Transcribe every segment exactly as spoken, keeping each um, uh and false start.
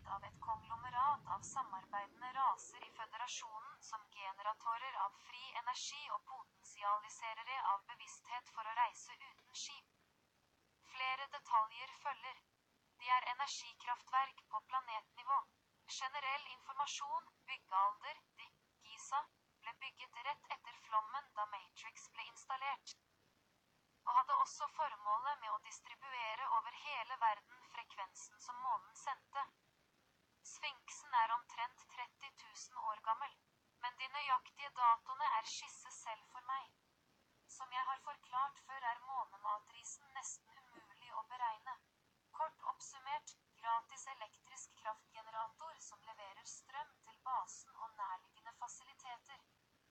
av et konglomerat av samarbeidende raser i føderasjonen som generatorer av fri energi og potensialiserere av bevissthet for å reise uten skip. Flere detaljer følger. De er energikraftverk på planetnivå. Generell informasjon, byggealder, de, Giza, ble bygget rett etter flommen da Matrix ble installert. Og hadde også formålet med å distribuere over hele verden frekvensen som månen sendte. Sfinksen er omtrent tretti tusen år gammel, men de nøyaktige datoene er skisse selv for meg. Som jeg har forklart før er månematrisen nesten umulig å beregne. Kort oppsummert, gratis elektrisk kraftgenerator som leverer strøm til basen og nærliggende fasiliteter.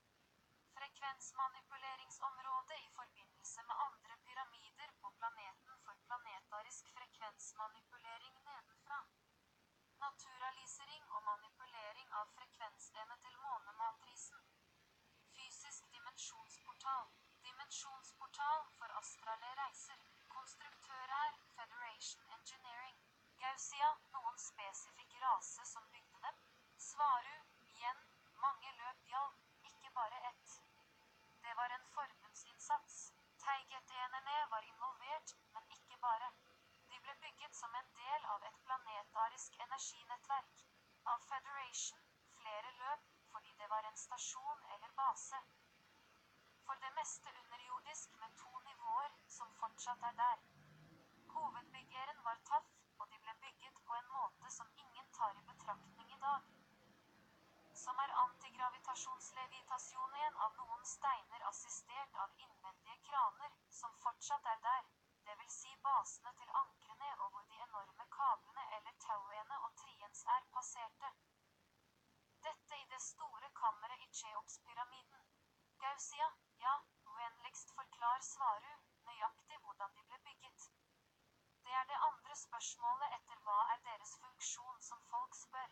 Frekvensmanipuleringsområdet i forbindelse med andre pyramider på planeten for planetarisk frekvensmanipulering nedenfra. Naturalisering og manipulering av frekvensene til månematrisen. Fysisk dimensjonsportal. Dimensjonsportal for astrale reiser. Konstruktør er Federation Engineering. Gausia, noen spesifikk rase som bygde dem. Svaru, igjen, mange løp gjaldt, ikke bare ett. Det var en forbundsinnsats. Teigetenerne var involvert, men ikke bare. De ble bygget som en del av et planetarisk energinettverk. Av Federation, flere løp, fordi det var en stasjon eller base. For det meste underjordisk med to nivåer, som fortsatt er der. Hovedbyggeren var Taff, og de ble bygget på en måte som ingen tar i betraktning i dag. Som er antigravitasjonslevitasjonen av noen steiner assistert av innvendige kraner, som fortsatt er der, det vil si basene til ankrene og hvor de enorme kablene eller tauene og triens er passerte. Dette i det store kammeret i Cheops-pyramiden. Gausia, ja, vennligst forklar Svaru, nøyaktig hvordan de ble bygget. Det er det andre spørsmålet etter hva er deres funksjon som folk spør.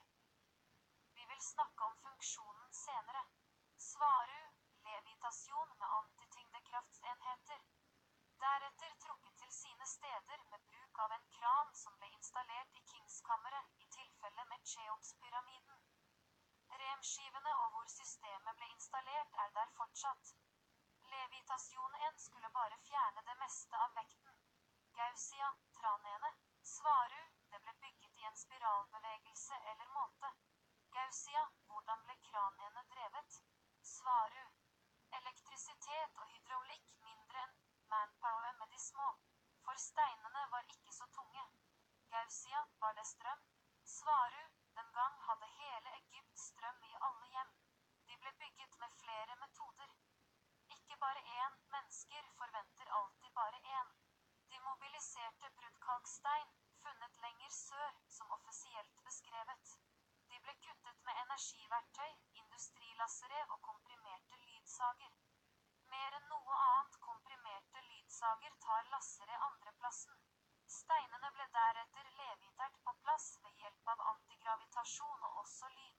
Vi vil snakke om funksjonen senere. Svaru, levitasjon med antityngdekraftsenheter. Deretter trukket til sine steder med bruk av en kran som ble installert i Kingskammeret i tilfelle med Cheops-pyramiden. Remskivene og hvor systemet ble installert er der fortsatt. Levitasjonen skulle bare fjerne det meste av vekten. Gausia, tranene, Svaru, det ble bygget i en spiralbevegelse eller måte. Gausia, hvordan ble kranene drevet? Svaru, elektrisitet og hydraulikk mindre enn manpower med de små. For steinene var ikke så tunge. Gausia, var det strøm? Svaru, den gang hadde hele Egypt strøm i alle hjem. De ble bygget med flere metoder. Ikke bare én, mennesker forventer alltid bare én. De mobiliserte bruddkalkstein, funnet lenger sør, som offisielt beskrevet. De ble kuttet med energiverktøy, industrilassere og komprimerte lydsager. Mer enn noe annet komprimerte lydsager tar lassere andreplassen. Steinene ble deretter levitert på plass ved hjelp av antigravitasjon og også lyd.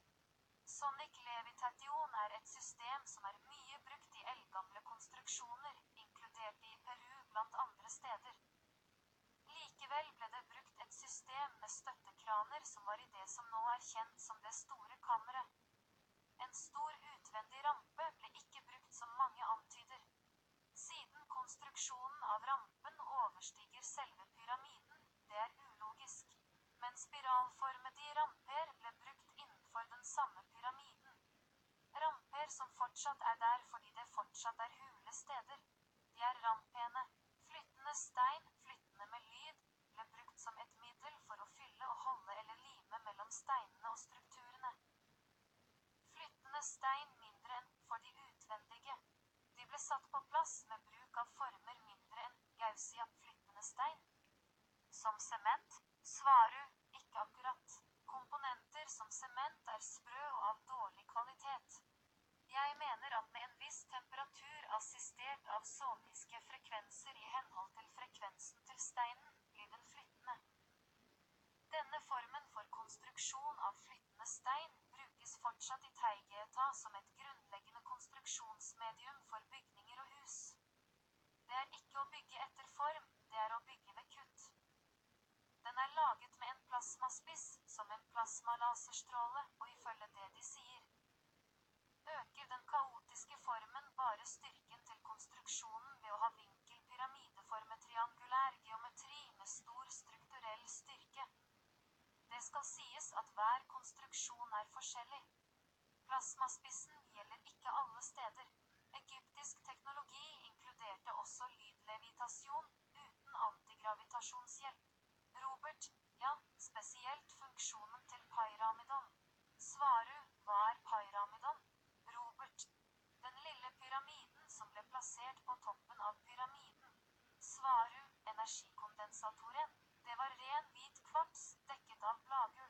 Sonic levitation er et system som er mye brukt i eldgamle konstruksjoner, inkludert i Peru blant andre steder. Likevel ble det brukt et system med støttekraner som var i det som nå er kjent som det store kammeret. En stor utvendig rampe ble ikke brukt som mange antyder. Siden konstruksjonen av rampen overstiger selve pyramiden, det er ulogisk. Men spiralformede ramper ble brukt innenfor den samme pyramiden. Ramper som fortsatt er der fordi det fortsatt er hule steder. De er rampene. Flyttende stein, flyttende med lyd, ble brukt som et middel for å fylle og holde eller lime mellom steinene og strukturene. Flyttende stein mindre enn for de utvendige. De ble satt på plass med bruk av former mindre enn Gausia flyttende stein. Som sement, Svaru, ikke akkurat. Komponenter som sement er sprø og av dårlig kvalitet. Jeg mener at med en viss temperatur assistert av soniske frekvenser i henhold til frekvensen til steinen, blir den flyttende. Denne formen for konstruksjon av flyttende stein brukes fortsatt i Teigeta som et grunnleggende konstruksjonsmedium for bygninger og hus. Det er ikke å bygge etter form, det er å bygge ved kutt. Den er laget med en plasmaspiss, som med at hver konstruksjon er forskjellig. Plasmaspissen gjelder ikke alle steder. Egyptisk teknologi inkluderte også lydlevitasjon uten antigravitashonshjelp. Robert, ja, spesielt funksjonen til pyramidon. Svaru, hva er pyramidon? Robert, den lille pyramiden som ble plassert på toppen av pyramiden. Svaru, energikondensatoren. Det var ren hvit kvarts dekket av bladgull.